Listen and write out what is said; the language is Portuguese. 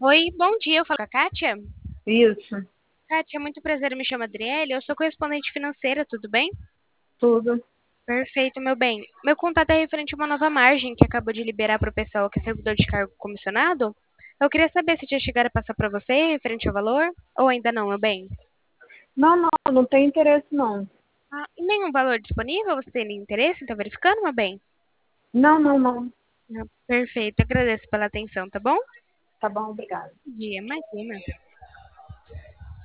Oi, bom dia, eu falo com a Kátia. Isso, Kátia, muito prazer, eu me chamo Adriele, eu sou correspondente financeira, tudo bem? tudo. Perfeito, meu bem. Meu contato é referente a uma nova margem que acabou de liberar para o pessoal que é servidor de cargo comissionado. Eu queria saber se já chegaram a passar para você referente ao valor, ou ainda não, meu bem? Não, não, não tem interesse não. Ah, e nenhum valor disponível? Você tem interesse em estar verificando, meu bem? Não, não, não. Não. Perfeito, agradeço pela atenção, tá bom? Tá bom, obrigada. Bom dia, imagina.